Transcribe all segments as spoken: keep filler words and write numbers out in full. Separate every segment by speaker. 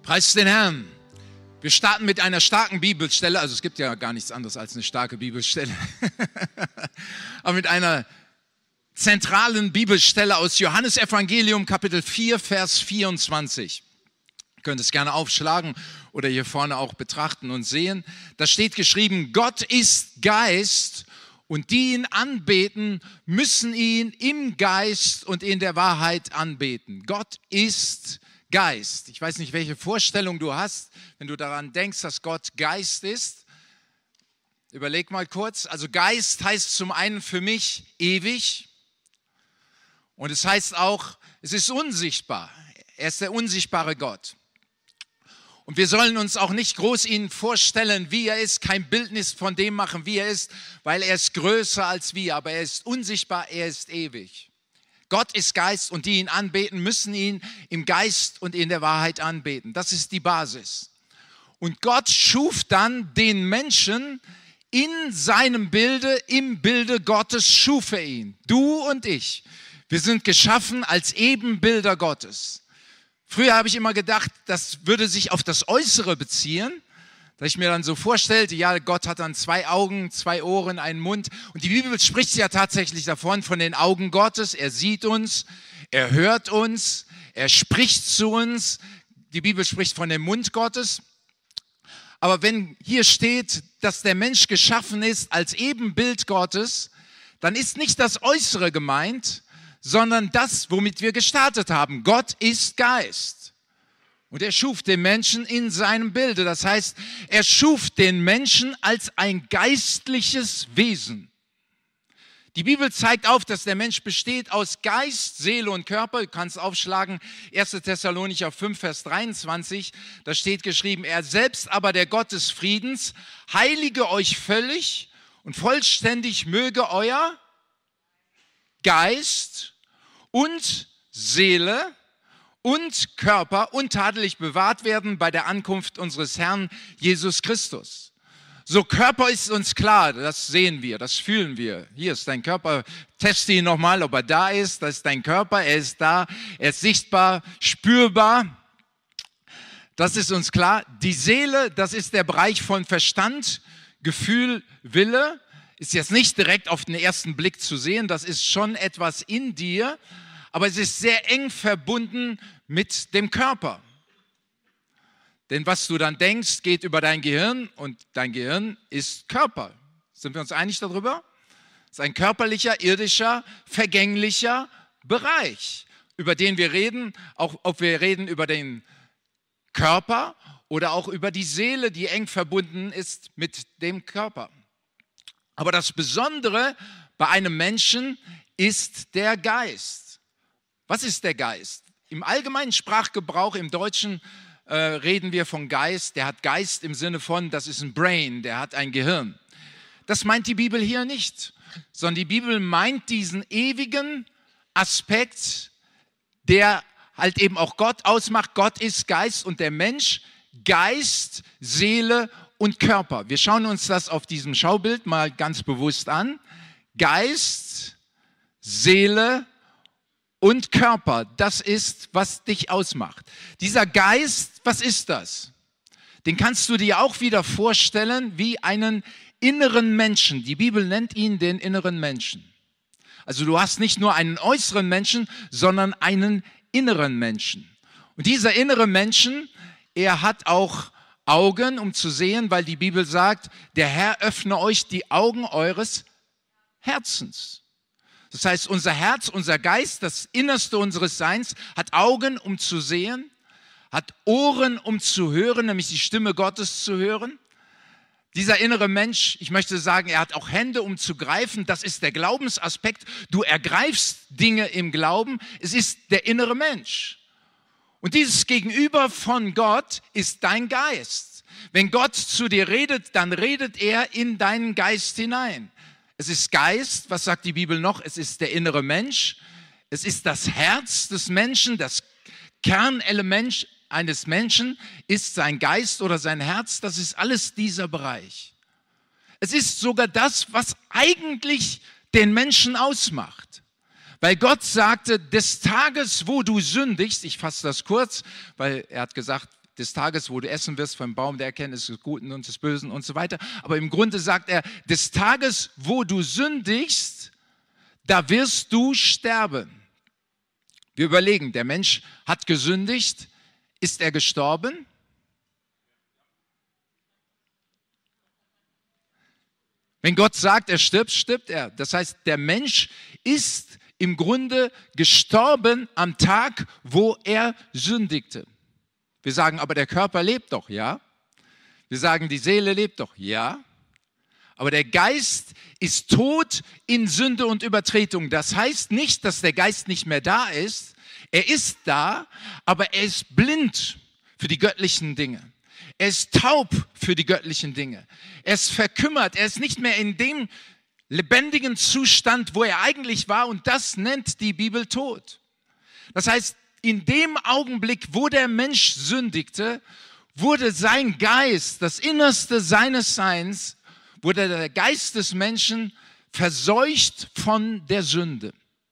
Speaker 1: Preist den Herrn. Wir starten mit einer starken Bibelstelle, also es gibt ja gar nichts anderes als eine starke Bibelstelle, aber mit einer zentralen Bibelstelle aus Johannes Evangelium, Kapitel vier, Vers vierundzwanzig. Ihr könnt es gerne aufschlagen oder hier vorne auch betrachten und sehen. Da steht geschrieben, Gott ist Geist und die ihn anbeten, müssen ihn im Geist und in der Wahrheit anbeten. Gott ist Geist. Ich weiß nicht, welche Vorstellung du hast, wenn du daran denkst, dass Gott Geist ist. Überleg mal kurz. Also Geist heißt zum einen für mich ewig und es heißt auch, es ist unsichtbar. Er ist der unsichtbare Gott. Und wir sollen uns auch nicht groß ihn vorstellen, wie er ist, kein Bildnis von dem machen, wie er ist, weil er ist größer als wir, aber er ist unsichtbar, er ist ewig. Gott ist Geist und die ihn anbeten, müssen ihn im Geist und in der Wahrheit anbeten. Das ist die Basis. Und Gott schuf dann den Menschen in seinem Bilde, im Bilde Gottes schuf er ihn. Du und ich, wir sind geschaffen als Ebenbilder Gottes. Früher habe ich immer gedacht, das würde sich auf das Äußere beziehen, dass ich mir dann so vorstellte, ja, Gott hat dann zwei Augen, zwei Ohren, einen Mund. Und die Bibel spricht ja tatsächlich davon, von den Augen Gottes. Er sieht uns, er hört uns, er spricht zu uns. Die Bibel spricht von dem Mund Gottes. Aber wenn hier steht, dass der Mensch geschaffen ist als Ebenbild Gottes, dann ist nicht das Äußere gemeint, sondern das, womit wir gestartet haben. Gott ist Geist. Und er schuf den Menschen in seinem Bilde. Das heißt, er schuf den Menschen als ein geistliches Wesen. Die Bibel zeigt auf, dass der Mensch besteht aus Geist, Seele und Körper. Du kannst aufschlagen, erster Thessalonicher fünf, Vers dreiundzwanzig. Da steht geschrieben, er selbst aber, der Gott des Friedens, heilige euch völlig und vollständig möge euer Geist und Seele und Körper untadelig bewahrt werden bei der Ankunft unseres Herrn Jesus Christus. So, Körper ist uns klar, das sehen wir, das fühlen wir. Hier ist dein Körper, teste ihn nochmal, ob er da ist, das ist dein Körper, er ist da, er ist sichtbar, spürbar. Das ist uns klar. Die Seele, das ist der Bereich von Verstand, Gefühl, Wille, ist jetzt nicht direkt auf den ersten Blick zu sehen, das ist schon etwas in dir, aber es ist sehr eng verbunden mit dem Körper. Denn was du dann denkst, geht über dein Gehirn und dein Gehirn ist Körper. Sind wir uns einig darüber? Es ist ein körperlicher, irdischer, vergänglicher Bereich, über den wir reden, auch ob wir reden über den Körper oder auch über die Seele, die eng verbunden ist mit dem Körper. Aber das Besondere bei einem Menschen ist der Geist. Was ist der Geist? Im allgemeinen Sprachgebrauch, im Deutschen, äh, reden wir von Geist. Der hat Geist im Sinne von, das ist ein Brain, der hat ein Gehirn. Das meint die Bibel hier nicht, sondern die Bibel meint diesen ewigen Aspekt, der halt eben auch Gott ausmacht. Gott ist Geist und der Mensch Geist, Seele und Körper. Wir schauen uns das auf diesem Schaubild mal ganz bewusst an. Geist, Seele und Körper, das ist, was dich ausmacht. Dieser Geist, was ist das? Den kannst du dir auch wieder vorstellen wie einen inneren Menschen. Die Bibel nennt ihn den inneren Menschen. Also du hast nicht nur einen äußeren Menschen, sondern einen inneren Menschen. Und dieser innere Menschen, er hat auch Augen, um zu sehen, weil die Bibel sagt, der Herr öffne euch die Augen eures Herzens. Das heißt, unser Herz, unser Geist, das Innerste unseres Seins, hat Augen, um zu sehen, hat Ohren, um zu hören, nämlich die Stimme Gottes zu hören. Dieser innere Mensch, ich möchte sagen, er hat auch Hände, um zu greifen. Das ist der Glaubensaspekt. Du ergreifst Dinge im Glauben. Es ist der innere Mensch. Und dieses Gegenüber von Gott ist dein Geist. Wenn Gott zu dir redet, dann redet er in deinen Geist hinein. Es ist Geist, was sagt die Bibel noch? Es ist der innere Mensch. Es ist das Herz des Menschen, das Kernelement eines Menschen ist sein Geist oder sein Herz. Das ist alles dieser Bereich. Es ist sogar das, was eigentlich den Menschen ausmacht. Weil Gott sagte, des Tages, wo du sündigst, ich fasse das kurz, weil er hat gesagt, des Tages, wo du essen wirst vom Baum der Erkenntnis des Guten und des Bösen und so weiter. Aber im Grunde sagt er, des Tages, wo du sündigst, da wirst du sterben. Wir überlegen, der Mensch hat gesündigt, ist er gestorben? Wenn Gott sagt, er stirbt, stirbt er. Das heißt, der Mensch ist im Grunde gestorben am Tag, wo er sündigte. Wir sagen, aber der Körper lebt doch, ja. Wir sagen, die Seele lebt doch, ja. Aber der Geist ist tot in Sünde und Übertretung. Das heißt nicht, dass der Geist nicht mehr da ist. Er ist da, aber er ist blind für die göttlichen Dinge. Er ist taub für die göttlichen Dinge. Er ist verkümmert. Er ist nicht mehr in dem lebendigen Zustand, wo er eigentlich war. Und das nennt die Bibel Tod. Das heißt, in dem Augenblick, wo der Mensch sündigte, wurde sein Geist, das Innerste seines Seins, wurde der Geist des Menschen verseucht von der Sünde.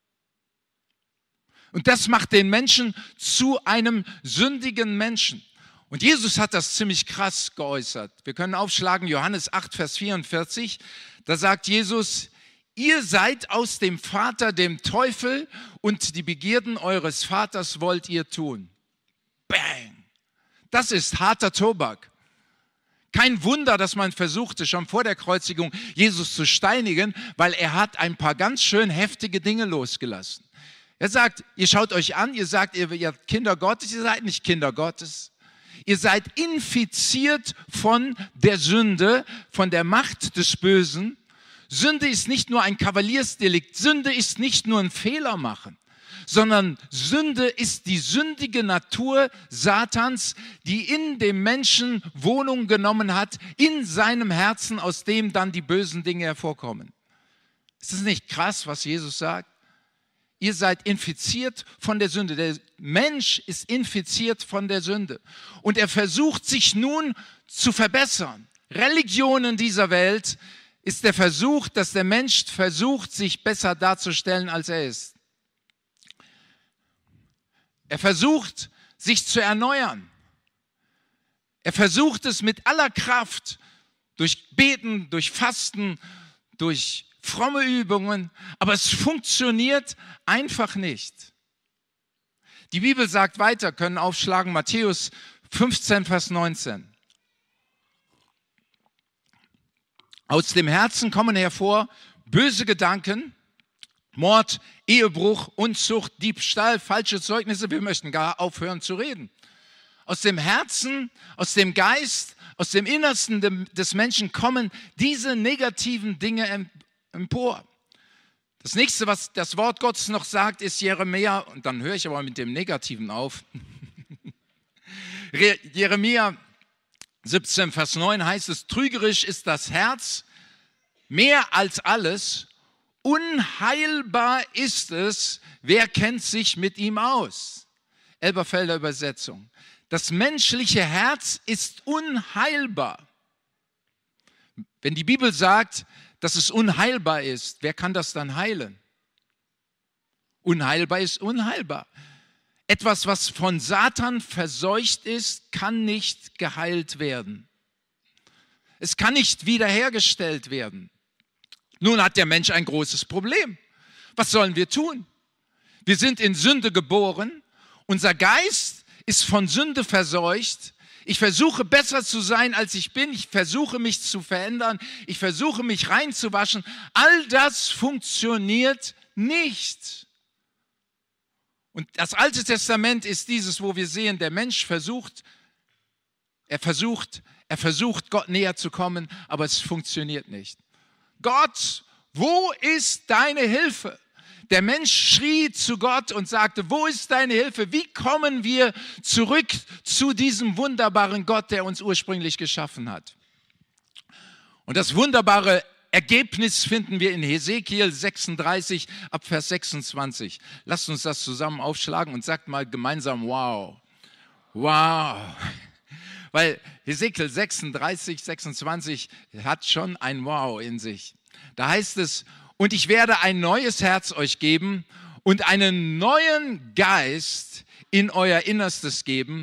Speaker 1: Und das macht den Menschen zu einem sündigen Menschen. Und Jesus hat das ziemlich krass geäußert. Wir können aufschlagen, Johannes acht, Vers vierundvierzig. Da sagt Jesus, ihr seid aus dem Vater, dem Teufel, und die Begierden eures Vaters wollt ihr tun. Bang! Das ist harter Tobak. Kein Wunder, dass man versuchte, schon vor der Kreuzigung Jesus zu steinigen, weil er hat ein paar ganz schön heftige Dinge losgelassen. Er sagt, ihr schaut euch an, ihr sagt, ihr seid Kinder Gottes, ihr seid nicht Kinder Gottes. Ihr seid infiziert von der Sünde, von der Macht des Bösen. Sünde ist nicht nur ein Kavaliersdelikt, Sünde ist nicht nur ein Fehler machen, sondern Sünde ist die sündige Natur Satans, die in dem Menschen Wohnung genommen hat, in seinem Herzen, aus dem dann die bösen Dinge hervorkommen. Ist das nicht krass, was Jesus sagt? Ihr seid infiziert von der Sünde. Der Mensch ist infiziert von der Sünde. Und er versucht sich nun zu verbessern. Religionen dieser Welt ist der Versuch, dass der Mensch versucht, sich besser darzustellen, als er ist. Er versucht, sich zu erneuern. Er versucht es mit aller Kraft, durch Beten, durch Fasten, durch fromme Übungen, aber es funktioniert einfach nicht. Die Bibel sagt weiter, können aufschlagen, Matthäus fünfzehn, Vers neunzehn. Aus dem Herzen kommen hervor böse Gedanken, Mord, Ehebruch, Unzucht, Diebstahl, falsche Zeugnisse. Wir möchten gar aufhören zu reden. Aus dem Herzen, aus dem Geist, aus dem Innersten des Menschen kommen diese negativen Dinge empor. Das nächste, was das Wort Gottes noch sagt, ist Jeremia, und dann höre ich aber mit dem Negativen auf. Jeremia siebzehn, Vers neun heißt es, trügerisch ist das Herz mehr als alles, unheilbar ist es, wer kennt sich mit ihm aus? Elberfelder Übersetzung. Das menschliche Herz ist unheilbar. Wenn die Bibel sagt, dass es unheilbar ist, wer kann das dann heilen? Unheilbar ist unheilbar. Etwas, was von Satan verseucht ist, kann nicht geheilt werden. Es kann nicht wiederhergestellt werden. Nun hat der Mensch ein großes Problem. Was sollen wir tun? Wir sind in Sünde geboren. Unser Geist ist von Sünde verseucht. Ich versuche besser zu sein, als ich bin. Ich versuche mich zu verändern. Ich versuche mich reinzuwaschen. All das funktioniert nicht. Und das Alte Testament ist dieses, wo wir sehen, der Mensch versucht, er versucht, er versucht, Gott näher zu kommen, aber es funktioniert nicht. Gott, wo ist deine Hilfe? Der Mensch schrie zu Gott und sagte, wo ist deine Hilfe? Wie kommen wir zurück zu diesem wunderbaren Gott, der uns ursprünglich geschaffen hat? Und das wunderbare Ergebnis finden wir in Hesekiel sechsunddreißig, ab Vers sechsundzwanzig. Lasst uns das zusammen aufschlagen und sagt mal gemeinsam, wow, wow. Weil Hesekiel sechsunddreißig, sechsundzwanzig hat schon ein Wow in sich. Da heißt es, und ich werde ein neues Herz euch geben und einen neuen Geist in euer Innerstes geben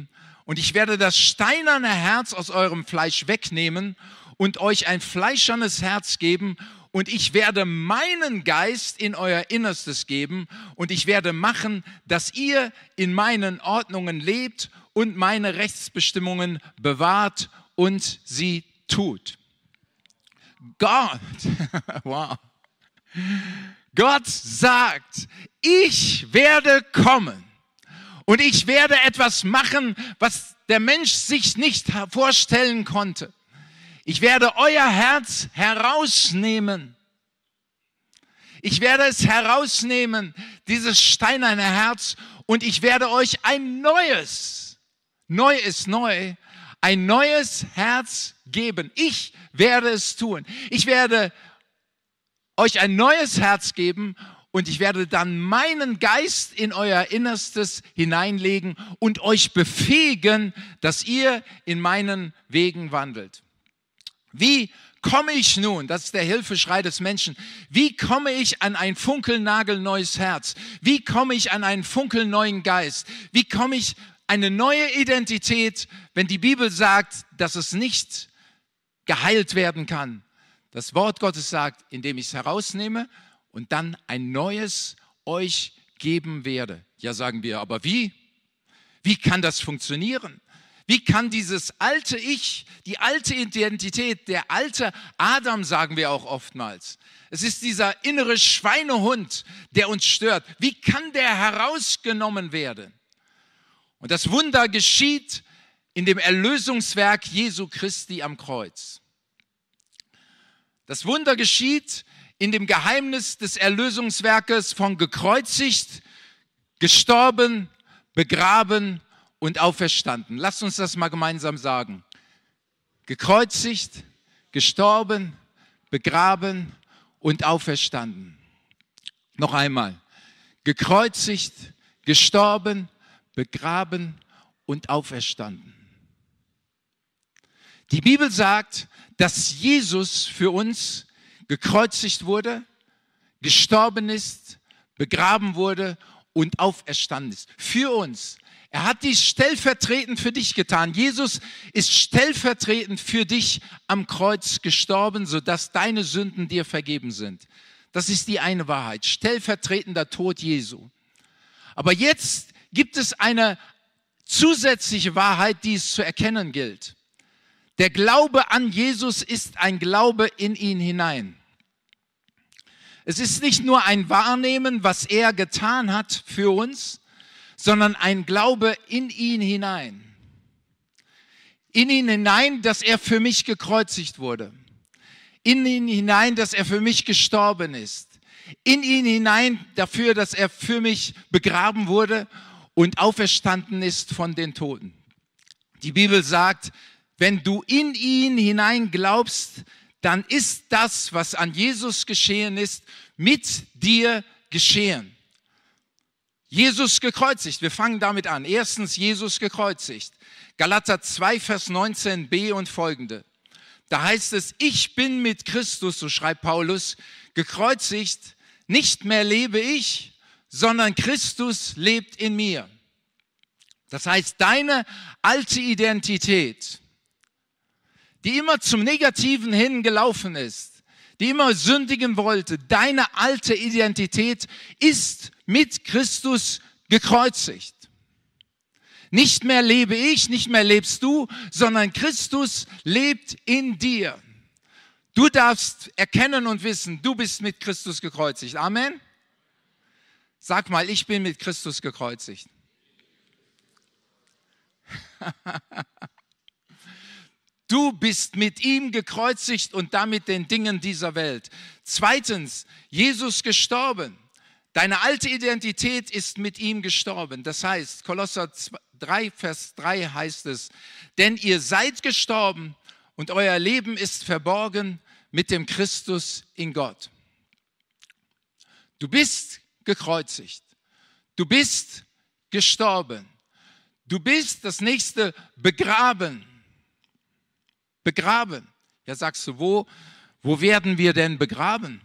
Speaker 1: Und ich werde das steinerne Herz aus eurem Fleisch wegnehmen und euch ein fleischernes Herz geben. Und ich werde meinen Geist in euer Innerstes geben. Und ich werde machen, dass ihr in meinen Ordnungen lebt und meine Rechtsbestimmungen bewahrt und sie tut. Gott, wow. Gott sagt, ich werde kommen und ich werde etwas machen, was der Mensch sich nicht vorstellen konnte. Ich werde euer Herz herausnehmen. Ich werde es herausnehmen, dieses steinerne Herz, und ich werde euch ein neues, neu ist neu, ein neues Herz geben. Ich werde es tun. Ich werde euch ein neues Herz geben und ich werde dann meinen Geist in euer Innerstes hineinlegen und euch befähigen, dass ihr in meinen Wegen wandelt. Wie komme ich nun, das ist der Hilfeschrei des Menschen, wie komme ich an ein funkelnagelneues Herz? Wie komme ich an einen funkelneuen Geist? Wie komme ich eine neue Identität, wenn die Bibel sagt, dass es nicht geheilt werden kann? Das Wort Gottes sagt, indem ich es herausnehme und dann ein neues euch geben werde. Ja, sagen wir, aber wie? Wie kann das funktionieren? Wie kann dieses alte Ich, die alte Identität, der alte Adam, sagen wir auch oftmals, es ist dieser innere Schweinehund, der uns stört. Wie kann der herausgenommen werden? Und das Wunder geschieht in dem Erlösungswerk Jesu Christi am Kreuz. Das Wunder geschieht in dem Geheimnis des Erlösungswerkes von gekreuzigt, gestorben, begraben und auferstanden. Lasst uns das mal gemeinsam sagen. Gekreuzigt, gestorben, begraben und auferstanden. Noch einmal. Gekreuzigt, gestorben, begraben und auferstanden. Die Bibel sagt, dass Jesus für uns gekreuzigt wurde, gestorben ist, begraben wurde und auferstanden ist. Für uns. Er hat dies stellvertretend für dich getan. Jesus ist stellvertretend für dich am Kreuz gestorben, sodass deine Sünden dir vergeben sind. Das ist die eine Wahrheit. Stellvertretender Tod Jesu. Aber jetzt gibt es eine zusätzliche Wahrheit, die es zu erkennen gilt. Der Glaube an Jesus ist ein Glaube in ihn hinein. Es ist nicht nur ein Wahrnehmen, was er getan hat für uns, sondern ein Glaube in ihn hinein. In ihn hinein, dass er für mich gekreuzigt wurde. In ihn hinein, dass er für mich gestorben ist. In ihn hinein dafür, dass er für mich begraben wurde und auferstanden ist von den Toten. Die Bibel sagt, wenn du in ihn hinein glaubst, dann ist das, was an Jesus geschehen ist, mit dir geschehen. Jesus gekreuzigt, wir fangen damit an. Erstens, Jesus gekreuzigt. Galater zwei, Vers neunzehn b und folgende. Da heißt es, ich bin mit Christus, so schreibt Paulus, gekreuzigt. Nicht mehr lebe ich, sondern Christus lebt in mir. Das heißt, deine alte Identität, die immer zum Negativen hin gelaufen ist, die immer sündigen wollte, deine alte Identität ist mit Christus gekreuzigt. Nicht mehr lebe ich, nicht mehr lebst du, sondern Christus lebt in dir. Du darfst erkennen und wissen, du bist mit Christus gekreuzigt. Amen? Sag mal, ich bin mit Christus gekreuzigt. Du bist mit ihm gekreuzigt und damit den Dingen dieser Welt. Zweitens, Jesus gestorben. Deine alte Identität ist mit ihm gestorben. Das heißt, Kolosser drei, Vers drei heißt es, denn ihr seid gestorben und euer Leben ist verborgen mit dem Christus in Gott. Du bist gekreuzigt. Du bist gestorben. Du bist das nächste begraben. Begraben. Ja, sagst du, wo, wo werden wir denn begraben?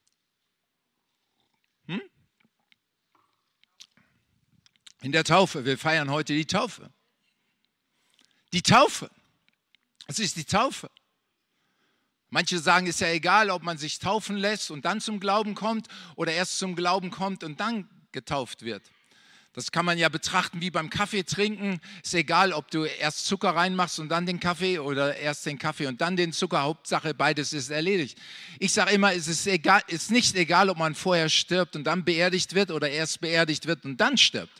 Speaker 1: Hm? In der Taufe. Wir feiern heute die Taufe. Die Taufe. Es ist die Taufe. Manche sagen, es ist ja egal, ob man sich taufen lässt und dann zum Glauben kommt oder erst zum Glauben kommt und dann getauft wird. Das kann man ja betrachten wie beim Kaffee trinken. Ist egal, ob du erst Zucker reinmachst und dann den Kaffee oder erst den Kaffee und dann den Zucker. Hauptsache, beides ist erledigt. Ich sage immer, es ist, egal, ist nicht egal, ob man vorher stirbt und dann beerdigt wird oder erst beerdigt wird und dann stirbt.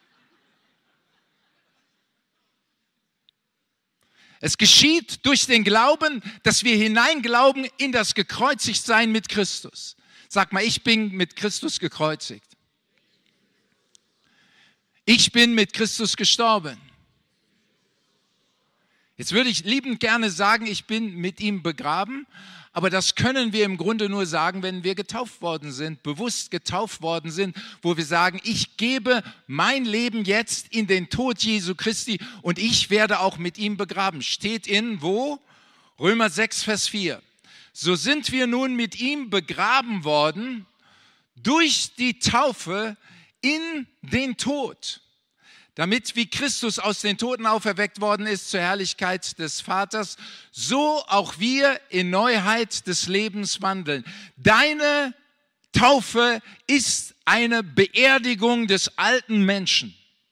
Speaker 1: Es geschieht durch den Glauben, dass wir hineinglauben in das Gekreuzigtsein mit Christus. Sag mal, ich bin mit Christus gekreuzigt. Ich bin mit Christus gestorben. Jetzt würde ich liebend gerne sagen, ich bin mit ihm begraben, aber das können wir im Grunde nur sagen, wenn wir getauft worden sind, bewusst getauft worden sind, wo wir sagen, ich gebe mein Leben jetzt in den Tod Jesu Christi und ich werde auch mit ihm begraben. Steht in wo? Römer sechs, Vers vier. So sind wir nun mit ihm begraben worden durch die Taufe in den Tod, damit wie Christus aus den Toten auferweckt worden ist zur Herrlichkeit des Vaters, so auch wir in Neuheit des Lebens wandeln. Deine Taufe ist eine Beerdigung des alten Menschen.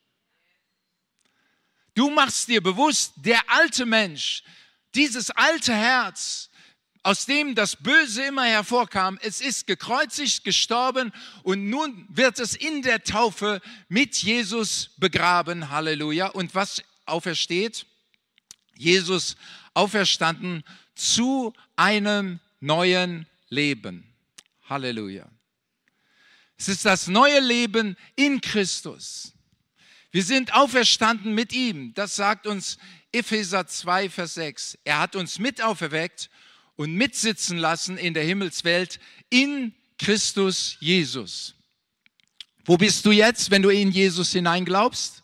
Speaker 1: Du machst dir bewusst, der alte Mensch, dieses alte Herz, aus dem das Böse immer hervorkam, es ist gekreuzigt, gestorben und nun wird es in der Taufe mit Jesus begraben. Halleluja. Und was aufersteht? Jesus auferstanden zu einem neuen Leben. Halleluja. Es ist das neue Leben in Christus. Wir sind auferstanden mit ihm. Das sagt uns Epheser zwei, Vers sechs. Er hat uns mit auferweckt und mitsitzen lassen in der Himmelswelt in Christus Jesus. Wo bist du jetzt, wenn du in Jesus hineinglaubst?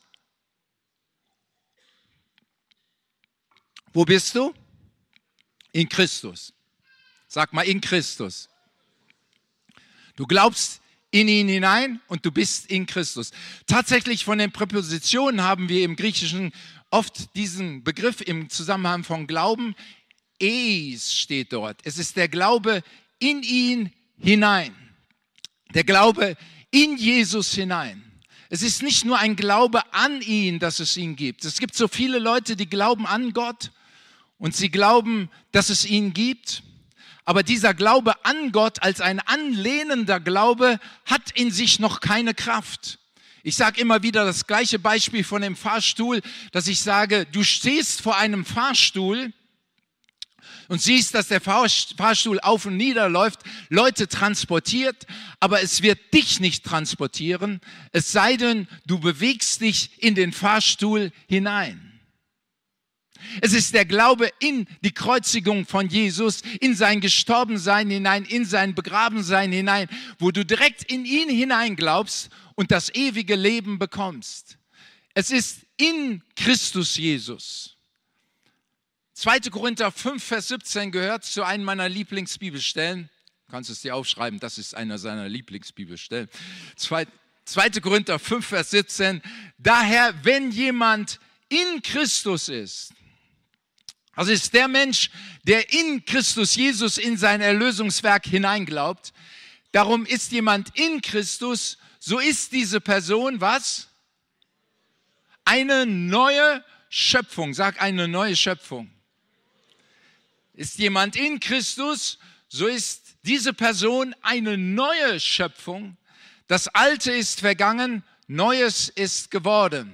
Speaker 1: Wo bist du? In Christus. Sag mal, in Christus. Du glaubst in ihn hinein und du bist in Christus. Tatsächlich von den Präpositionen haben wir im Griechischen oft diesen Begriff im Zusammenhang von Glauben. Eis steht dort. Es ist der Glaube in ihn hinein. Der Glaube in Jesus hinein. Es ist nicht nur ein Glaube an ihn, dass es ihn gibt. Es gibt so viele Leute, die glauben an Gott und sie glauben, dass es ihn gibt. Aber dieser Glaube an Gott als ein anlehnender Glaube hat in sich noch keine Kraft. Ich sage immer wieder das gleiche Beispiel von dem Fahrstuhl, dass ich sage, du stehst vor einem Fahrstuhl und siehst, dass der Fahrstuhl auf und nieder läuft, Leute transportiert, aber es wird dich nicht transportieren, es sei denn, du bewegst dich in den Fahrstuhl hinein. Es ist der Glaube in die Kreuzigung von Jesus, in sein Gestorbensein hinein, in sein Begrabensein hinein, wo du direkt in ihn hineinglaubst und das ewige Leben bekommst. Es ist in Christus Jesus. zweiter Korinther fünf, Vers siebzehn gehört zu einem meiner Lieblingsbibelstellen. Du kannst es dir aufschreiben, das ist einer seiner Lieblingsbibelstellen. zweiter Korinther fünf, Vers siebzehn. Daher, wenn jemand in Christus ist, also ist der Mensch, der in Christus Jesus in sein Erlösungswerk hineinglaubt, darum ist jemand in Christus, so ist diese Person was? Eine neue Schöpfung. Sag eine neue Schöpfung. Ist jemand in Christus, so ist diese Person eine neue Schöpfung. Das Alte ist vergangen, Neues ist geworden.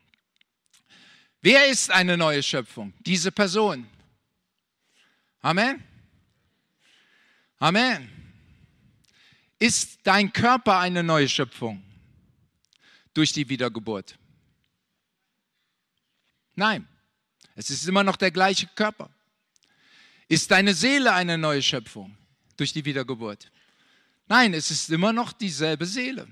Speaker 1: Wer ist eine neue Schöpfung? Diese Person. Amen. Amen. Ist dein Körper eine neue Schöpfung durch die Wiedergeburt? Nein, es ist immer noch der gleiche Körper. Ist deine Seele eine neue Schöpfung durch die Wiedergeburt? Nein, es ist immer noch dieselbe Seele.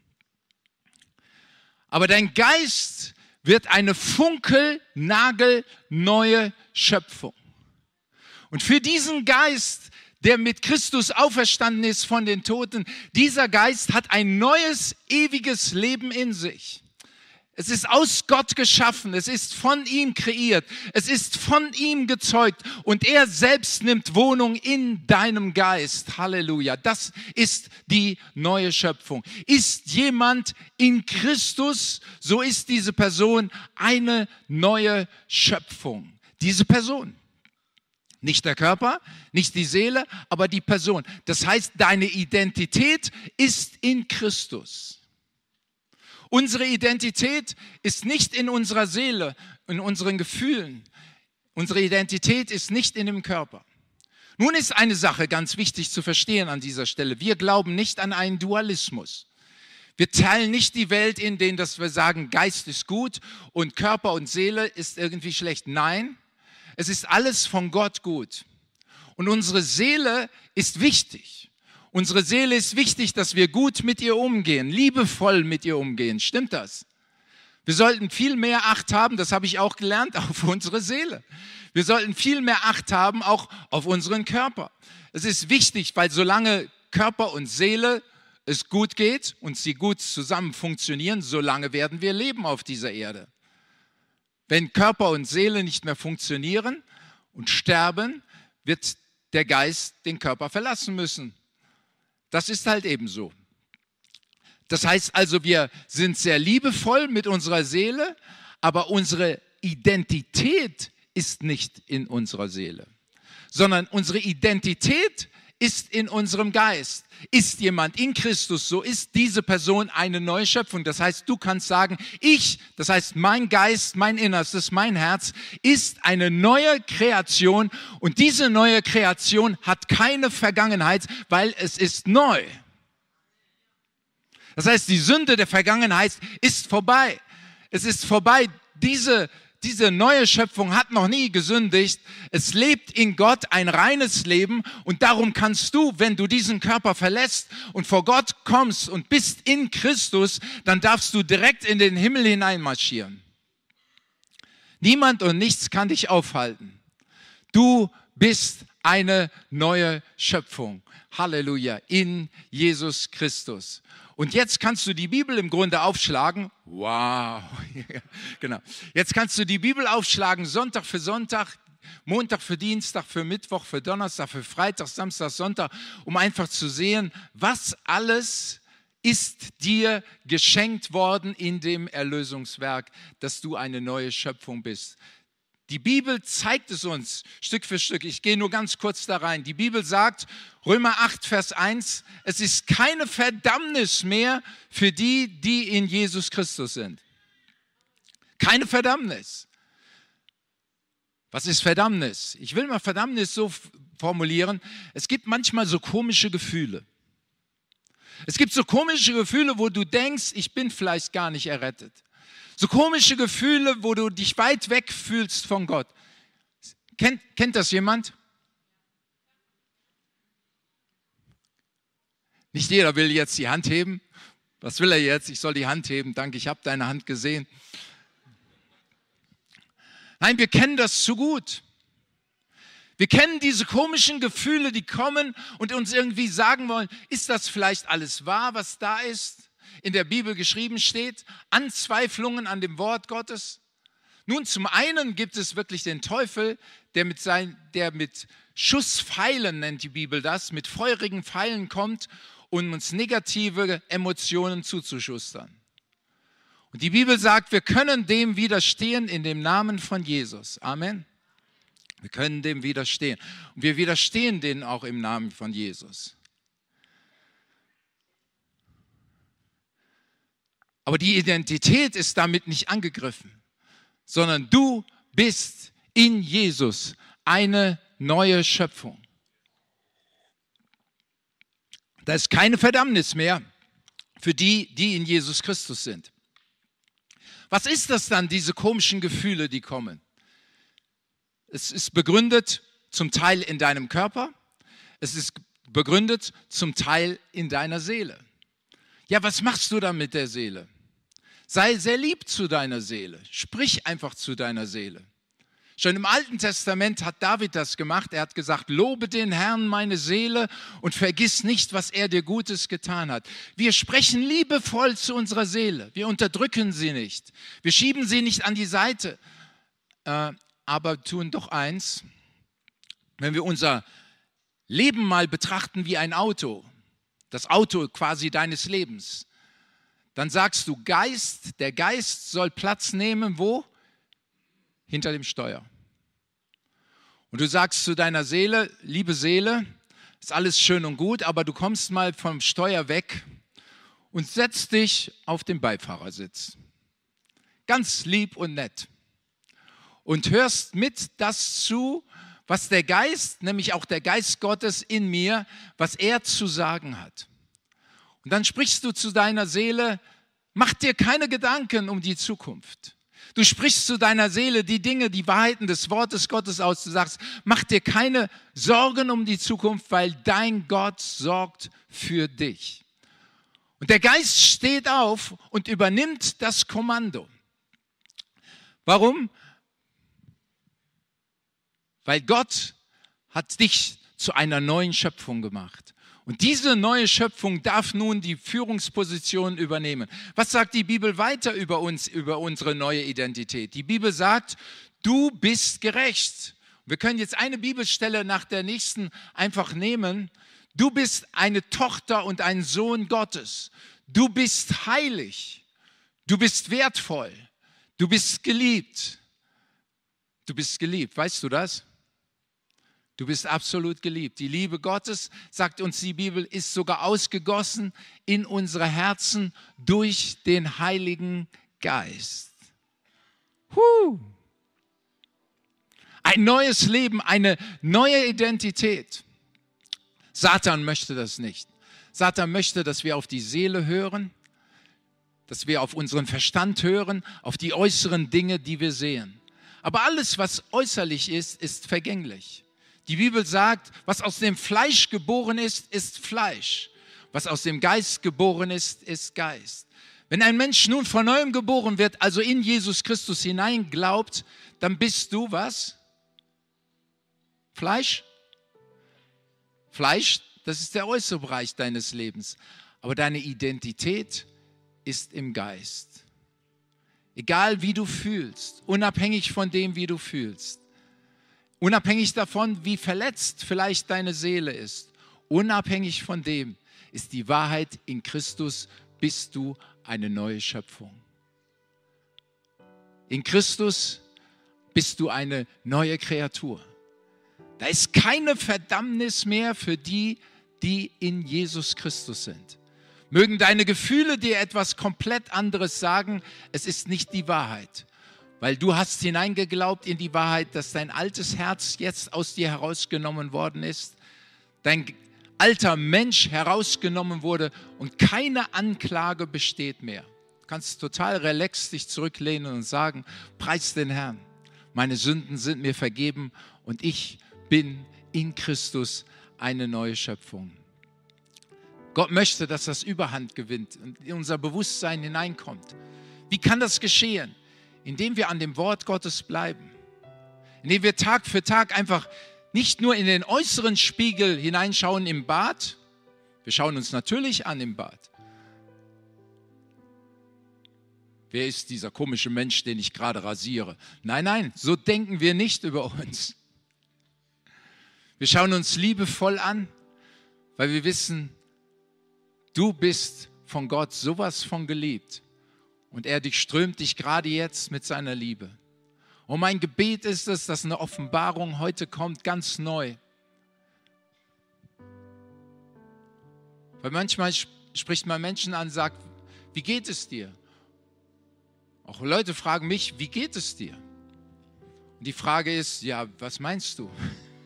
Speaker 1: Aber dein Geist wird eine funkelnagelneue Schöpfung. Und für diesen Geist, der mit Christus auferstanden ist von den Toten, dieser Geist hat ein neues, ewiges Leben in sich. Es ist aus Gott geschaffen, es ist von ihm kreiert, es ist von ihm gezeugt und er selbst nimmt Wohnung in deinem Geist. Halleluja, das ist die neue Schöpfung. Ist jemand in Christus, so ist diese Person eine neue Schöpfung. Diese Person. Nicht der Körper, nicht die Seele, aber die Person. Das heißt, deine Identität ist in Christus. Unsere Identität ist nicht in unserer Seele, in unseren Gefühlen. Unsere Identität ist nicht in dem Körper. Nun ist eine Sache ganz wichtig zu verstehen an dieser Stelle. Wir glauben nicht an einen Dualismus. Wir teilen nicht die Welt in denen, dass wir sagen, Geist ist gut und Körper und Seele ist irgendwie schlecht. Nein, es ist alles von Gott gut. Und unsere Seele ist wichtig. Unsere Seele ist wichtig, dass wir gut mit ihr umgehen, liebevoll mit ihr umgehen. Stimmt das? Wir sollten viel mehr Acht haben, das habe ich auch gelernt, auf unsere Seele. Wir sollten viel mehr Acht haben, auch auf unseren Körper. Es ist wichtig, weil solange Körper und Seele es gut geht und sie gut zusammen funktionieren, solange werden wir leben auf dieser Erde. Wenn Körper und Seele nicht mehr funktionieren und sterben, wird der Geist den Körper verlassen müssen. Das ist halt eben so. Das heißt also, wir sind sehr liebevoll mit unserer Seele, aber unsere Identität ist nicht in unserer Seele, sondern unsere Identität ist in unserem Geist. Ist jemand in Christus, so ist diese Person eine neue Schöpfung. Das heißt, du kannst sagen, ich, das heißt mein Geist, mein Innerstes, mein Herz, ist eine neue Kreation und diese neue Kreation hat keine Vergangenheit, weil es ist neu. Das heißt, die Sünde der Vergangenheit ist vorbei. Es ist vorbei. Diese Diese neue Schöpfung hat noch nie gesündigt. Es lebt in Gott ein reines Leben und darum kannst du, wenn du diesen Körper verlässt und vor Gott kommst und bist in Christus, dann darfst du direkt in den Himmel hineinmarschieren. Niemand und nichts kann dich aufhalten. Du bist eine neue Schöpfung. Halleluja, in Jesus Christus. Und jetzt kannst du die Bibel im Grunde aufschlagen. Wow, genau. Jetzt kannst du die Bibel aufschlagen, Sonntag für Sonntag, Montag für Dienstag, für Mittwoch, für Donnerstag, für Freitag, Samstag, Sonntag, um einfach zu sehen, was alles ist dir geschenkt worden in dem Erlösungswerk, dass du eine neue Schöpfung bist. Die Bibel zeigt es uns Stück für Stück. Ich gehe nur ganz kurz da rein. Die Bibel sagt, Römer acht, Vers eins, es ist keine Verdammnis mehr für die, die in Jesus Christus sind. Keine Verdammnis. Was ist Verdammnis? Ich will mal Verdammnis so formulieren. Es gibt manchmal so komische Gefühle. Es gibt so komische Gefühle, wo du denkst, ich bin vielleicht gar nicht errettet. So komische Gefühle, wo du dich weit weg fühlst von Gott. Kennt, kennt das jemand? Nicht jeder will jetzt die Hand heben. Was will er jetzt? Ich soll die Hand heben. Danke, ich habe deine Hand gesehen. Nein, wir kennen das zu gut. Wir kennen diese komischen Gefühle, die kommen und uns irgendwie sagen wollen, ist das vielleicht alles wahr, was da ist? In der Bibel geschrieben steht, Anzweiflungen an dem Wort Gottes. Nun, zum einen gibt es wirklich den Teufel, der mit, sein, der mit Schusspfeilen, nennt die Bibel das, mit feurigen Pfeilen kommt, um uns negative Emotionen zuzuschustern. Und die Bibel sagt, wir können dem widerstehen in dem Namen von Jesus. Amen. Wir können dem widerstehen. Und wir widerstehen denen auch im Namen von Jesus. Aber die Identität ist damit nicht angegriffen, sondern du bist in Jesus eine neue Schöpfung. Da ist keine Verdammnis mehr für die, die in Jesus Christus sind. Was ist das dann, diese komischen Gefühle, die kommen? Es ist begründet zum Teil in deinem Körper, es ist begründet zum Teil in deiner Seele. Ja, was machst du dann mit der Seele? Sei sehr lieb zu deiner Seele. Sprich einfach zu deiner Seele. Schon im Alten Testament hat David das gemacht. Er hat gesagt, lobe den Herrn, meine Seele, und vergiss nicht, was er dir Gutes getan hat. Wir sprechen liebevoll zu unserer Seele. Wir unterdrücken sie nicht. Wir schieben sie nicht an die Seite. Äh, aber tun doch eins, wenn wir unser Leben mal betrachten wie ein Auto, das Auto quasi deines Lebens, dann sagst du Geist, der Geist soll Platz nehmen, wo? Hinter dem Steuer. Und du sagst zu deiner Seele, liebe Seele, ist alles schön und gut, aber du kommst mal vom Steuer weg und setzt dich auf den Beifahrersitz. Ganz lieb und nett. Und hörst mit das zu, was der Geist, nämlich auch der Geist Gottes in mir, was er zu sagen hat. Und dann sprichst du zu deiner Seele, mach dir keine Gedanken um die Zukunft. Du sprichst zu deiner Seele die Dinge, die Wahrheiten des Wortes Gottes aus. Du sagst, mach dir keine Sorgen um die Zukunft, weil dein Gott sorgt für dich. Und der Geist steht auf und übernimmt das Kommando. Warum? Weil Gott hat dich zu einer neuen Schöpfung gemacht. Und diese neue Schöpfung darf nun die Führungsposition übernehmen. Was sagt die Bibel weiter über uns, über unsere neue Identität? Die Bibel sagt, du bist gerecht. Wir können jetzt eine Bibelstelle nach der nächsten einfach nehmen. Du bist eine Tochter und ein Sohn Gottes. Du bist heilig. Du bist wertvoll. Du bist geliebt. Du bist geliebt. Weißt du das? Du bist absolut geliebt. Die Liebe Gottes, sagt uns die Bibel, ist sogar ausgegossen in unsere Herzen durch den Heiligen Geist. Huh. Ein neues Leben, eine neue Identität. Satan möchte das nicht. Satan möchte, dass wir auf die Seele hören, dass wir auf unseren Verstand hören, auf die äußeren Dinge, die wir sehen. Aber alles, was äußerlich ist, ist vergänglich. Die Bibel sagt, was aus dem Fleisch geboren ist, ist Fleisch. Was aus dem Geist geboren ist, ist Geist. Wenn ein Mensch nun von neuem geboren wird, also in Jesus Christus hinein glaubt, dann bist du was? Fleisch? Fleisch, das ist der äußere Bereich deines Lebens. Aber deine Identität ist im Geist. Egal wie du fühlst, unabhängig von dem, wie du fühlst. Unabhängig davon, wie verletzt vielleicht deine Seele ist, unabhängig von dem ist die Wahrheit, in Christus bist du eine neue Schöpfung. In Christus bist du eine neue Kreatur. Da ist keine Verdammnis mehr für die, die in Jesus Christus sind. Mögen deine Gefühle dir etwas komplett anderes sagen, es ist nicht die Wahrheit. Weil du hast hineingeglaubt in die Wahrheit, dass dein altes Herz jetzt aus dir herausgenommen worden ist, dein alter Mensch herausgenommen wurde und keine Anklage besteht mehr. Du kannst total relaxed dich zurücklehnen und sagen, preis den Herrn, meine Sünden sind mir vergeben und ich bin in Christus eine neue Schöpfung. Gott möchte, dass das Überhand gewinnt und in unser Bewusstsein hineinkommt. Wie kann das geschehen? Indem wir an dem Wort Gottes bleiben. Indem wir Tag für Tag einfach nicht nur in den äußeren Spiegel hineinschauen im Bad. Wir schauen uns natürlich an im Bad. Wer ist dieser komische Mensch, den ich gerade rasiere? Nein, nein, so denken wir nicht über uns. Wir schauen uns liebevoll an, weil wir wissen, du bist von Gott sowas von geliebt. Und er durchströmt dich gerade jetzt mit seiner Liebe. Und mein Gebet ist es, dass eine Offenbarung heute kommt, ganz neu. Weil manchmal spricht man Menschen an und sagt, wie geht es dir? Auch Leute fragen mich, wie geht es dir? Und die Frage ist, ja, was meinst du?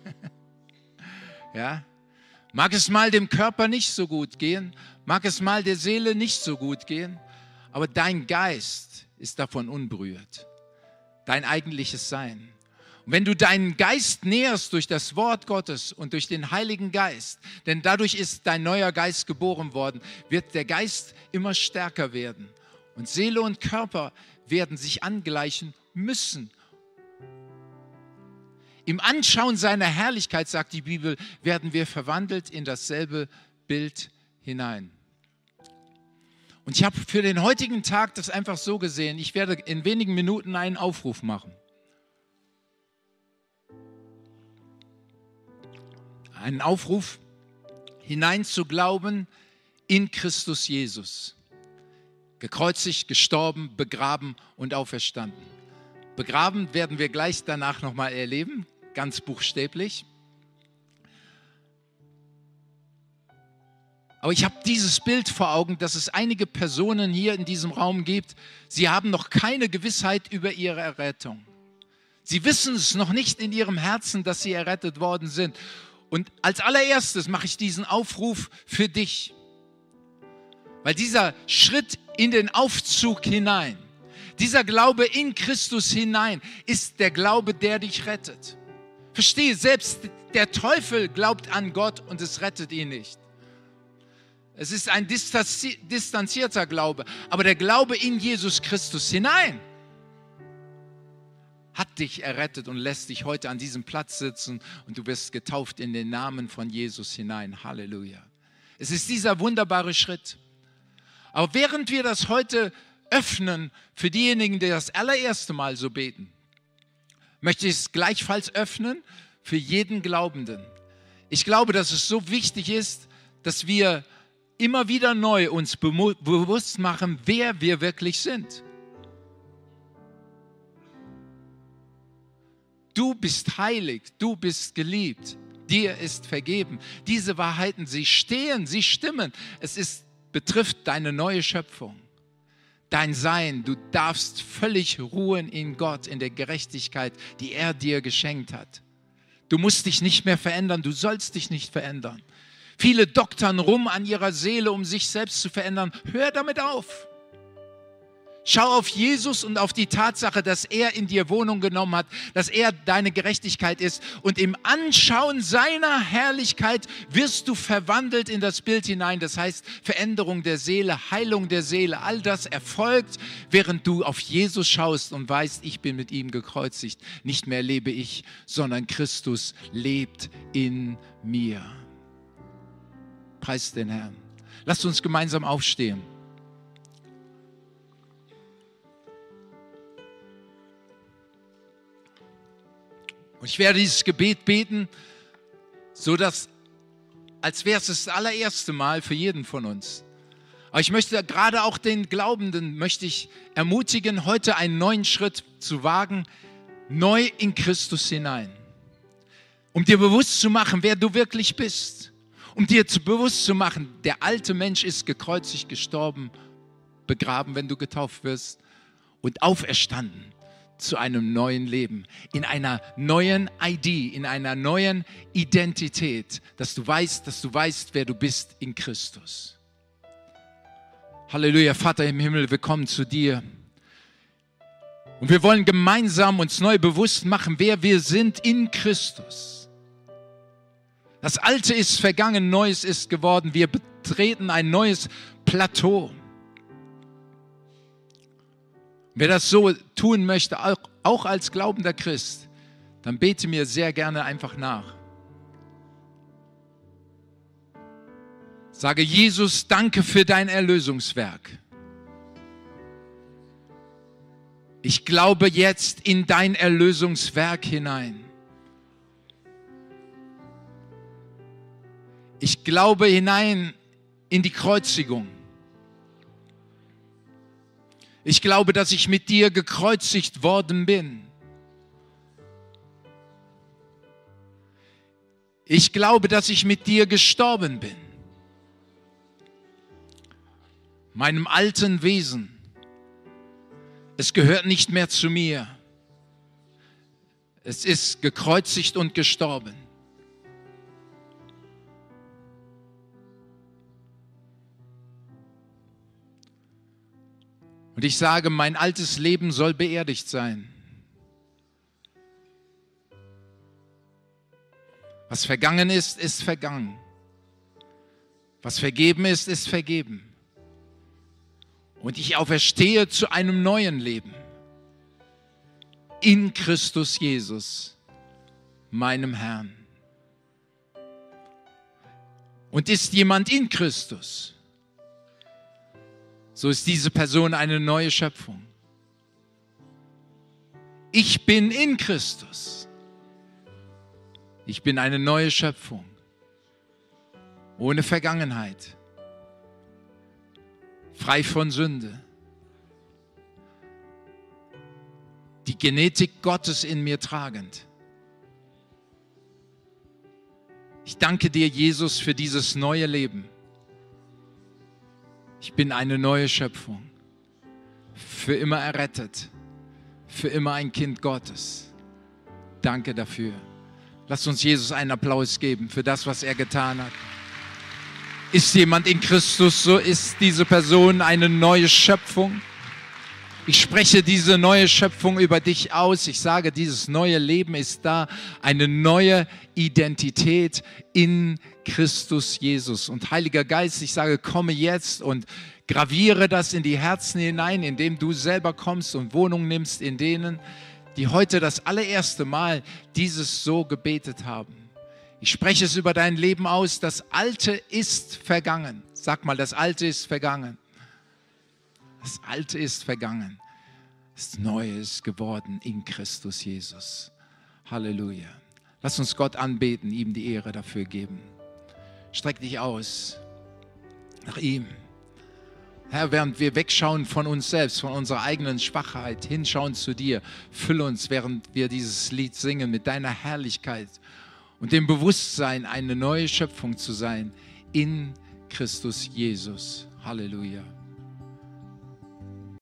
Speaker 1: Ja? Mag es mal dem Körper nicht so gut gehen? Mag es mal der Seele nicht so gut gehen? Aber dein Geist ist davon unberührt. Dein eigentliches Sein. Und wenn du deinen Geist nährst durch das Wort Gottes und durch den Heiligen Geist, denn dadurch ist dein neuer Geist geboren worden, wird der Geist immer stärker werden. Und Seele und Körper werden sich angleichen müssen. Im Anschauen seiner Herrlichkeit, sagt die Bibel, werden wir verwandelt in dasselbe Bild hinein. Und ich habe für den heutigen Tag das einfach so gesehen. Ich werde in wenigen Minuten einen Aufruf machen. Einen Aufruf, hinein zu glauben in Christus Jesus. Gekreuzigt, gestorben, begraben und auferstanden. Begraben werden wir gleich danach nochmal erleben, ganz buchstäblich. Aber ich habe dieses Bild vor Augen, dass es einige Personen hier in diesem Raum gibt, sie haben noch keine Gewissheit über ihre Errettung. Sie wissen es noch nicht in ihrem Herzen, dass sie errettet worden sind. Und als allererstes mache ich diesen Aufruf für dich. Weil dieser Schritt in den Aufzug hinein, dieser Glaube in Christus hinein, ist der Glaube, der dich rettet. Verstehe, selbst der Teufel glaubt an Gott und es rettet ihn nicht. Es ist ein distanzi- distanzierter Glaube, aber der Glaube in Jesus Christus hinein hat dich errettet und lässt dich heute an diesem Platz sitzen und du wirst getauft in den Namen von Jesus hinein. Halleluja. Es ist dieser wunderbare Schritt. Aber während wir das heute öffnen für diejenigen, die das allererste Mal so beten, möchte ich es gleichfalls öffnen für jeden Glaubenden. Ich glaube, dass es so wichtig ist, dass wir immer wieder neu uns be- bewusst machen, wer wir wirklich sind. Du bist heilig, du bist geliebt, dir ist vergeben. Diese Wahrheiten, sie stehen, sie stimmen. Es ist, betrifft deine neue Schöpfung, dein Sein. Du darfst völlig ruhen in Gott, in der Gerechtigkeit, die er dir geschenkt hat. Du musst dich nicht mehr verändern, du sollst dich nicht verändern. Viele doktern rum an ihrer Seele, um sich selbst zu verändern. Hör damit auf. Schau auf Jesus und auf die Tatsache, dass er in dir Wohnung genommen hat, dass er deine Gerechtigkeit ist. Und im Anschauen seiner Herrlichkeit wirst du verwandelt in das Bild hinein. Das heißt, Veränderung der Seele, Heilung der Seele, all das erfolgt, während du auf Jesus schaust und weißt, ich bin mit ihm gekreuzigt. Nicht mehr lebe ich, sondern Christus lebt in mir. Preis den Herrn. Lasst uns gemeinsam aufstehen. Und ich werde dieses Gebet beten, so dass, als wäre es das allererste Mal für jeden von uns. Aber ich möchte gerade auch den Glaubenden, möchte ich ermutigen, heute einen neuen Schritt zu wagen, neu in Christus hinein. Um dir bewusst zu machen, wer du wirklich bist. Um dir zu bewusst zu machen, der alte Mensch ist gekreuzigt, gestorben, begraben, wenn du getauft wirst, und auferstanden zu einem neuen Leben, in einer neuen I D, in einer neuen Identität, dass du weißt, dass du weißt, wer du bist in Christus. Halleluja, Vater im Himmel, wir kommen zu dir. Und wir wollen gemeinsam uns neu bewusst machen, wer wir sind in Christus. Das Alte ist vergangen, Neues ist geworden. Wir betreten ein neues Plateau. Wer das so tun möchte, auch, auch als glaubender Christ, dann bete mir sehr gerne einfach nach. Sage, Jesus, danke für dein Erlösungswerk. Ich glaube jetzt in dein Erlösungswerk hinein. Ich glaube hinein in die Kreuzigung. Ich glaube, dass ich mit dir gekreuzigt worden bin. Ich glaube, dass ich mit dir gestorben bin. Meinem alten Wesen. Es gehört nicht mehr zu mir. Es ist gekreuzigt und gestorben. Und ich sage, mein altes Leben soll beerdigt sein. Was vergangen ist, ist vergangen. Was vergeben ist, ist vergeben. Und ich auferstehe zu einem neuen Leben. In Christus Jesus. meinem Herrn. Und ist jemand in Christus, so ist diese Person eine neue Schöpfung. Ich bin in Christus. Ich bin eine neue Schöpfung. Ohne Vergangenheit. Frei von Sünde. Die Genetik Gottes in mir tragend. Ich danke dir, Jesus, für dieses neue Leben. Ich bin eine neue Schöpfung. Für immer errettet. Für immer ein Kind Gottes. Danke dafür. Lass uns Jesus einen Applaus geben für das, was er getan hat. Ist jemand in Christus, so ist diese Person eine neue Schöpfung. Ich spreche diese neue Schöpfung über dich aus. Ich sage, dieses neue Leben ist da, eine neue Identität in Christus Jesus. Und Heiliger Geist, ich sage, komme jetzt und graviere das in die Herzen hinein, indem du selber kommst und Wohnung nimmst in denen, die heute das allererste Mal dieses so gebetet haben. Ich spreche es über dein Leben aus. Das Alte ist vergangen. Sag mal, das Alte ist vergangen. Das Alte ist vergangen. Das Neue ist geworden in Christus Jesus. Halleluja. Lass uns Gott anbeten, ihm die Ehre dafür geben. Streck dich aus nach ihm. Herr, während wir wegschauen von uns selbst, von unserer eigenen Schwachheit, hinschauen zu dir, fülle uns, während wir dieses Lied singen, mit deiner Herrlichkeit und dem Bewusstsein, eine neue Schöpfung zu sein in Christus Jesus. Halleluja.